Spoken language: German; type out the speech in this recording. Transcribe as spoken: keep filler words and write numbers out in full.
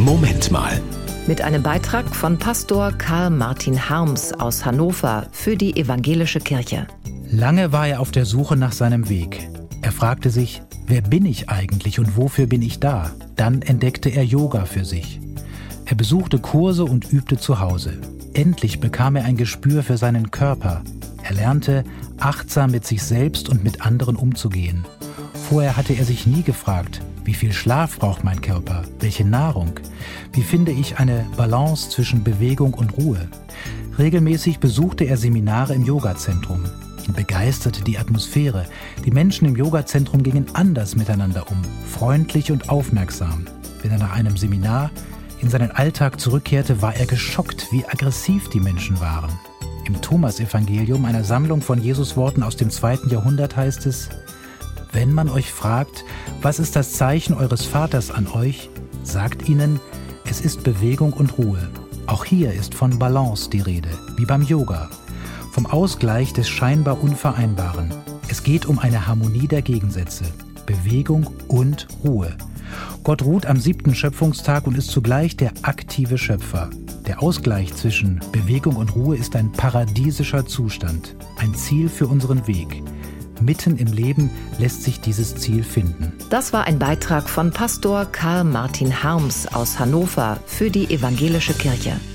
Moment mal. Mit einem Beitrag von Pastor Karl Martin Harms aus Hannover für die Evangelische Kirche. Lange war er auf der Suche nach seinem Weg. Er fragte sich, wer bin ich eigentlich und wofür bin ich da? Dann entdeckte er Yoga für sich. Er besuchte Kurse und übte zu Hause. Endlich bekam er ein Gespür für seinen Körper. Er lernte, achtsam mit sich selbst und mit anderen umzugehen. Vorher hatte er sich nie gefragt, wie viel Schlaf braucht mein Körper? Welche Nahrung? Wie finde ich eine Balance zwischen Bewegung und Ruhe? Regelmäßig besuchte er Seminare im Yogazentrum. Ihn begeisterte die Atmosphäre. Die Menschen im Yogazentrum gingen anders miteinander um, freundlich und aufmerksam. Wenn er nach einem Seminar in seinen Alltag zurückkehrte, war er geschockt, wie aggressiv die Menschen waren. Im Thomas-Evangelium, einer Sammlung von Jesus-Worten aus dem zweiten Jahrhundert, heißt es: Wenn man euch fragt, was ist das Zeichen eures Vaters an euch, sagt ihnen, es ist Bewegung und Ruhe. Auch hier ist von Balance die Rede, wie beim Yoga. Vom Ausgleich des scheinbar Unvereinbaren. Es geht um eine Harmonie der Gegensätze, Bewegung und Ruhe. Gott ruht am siebten Schöpfungstag und ist zugleich der aktive Schöpfer. Der Ausgleich zwischen Bewegung und Ruhe ist ein paradiesischer Zustand, ein Ziel für unseren Weg. Mitten im Leben lässt sich dieses Ziel finden. Das war ein Beitrag von Pastor Karl Martin Harms aus Hannover für die Evangelische Kirche.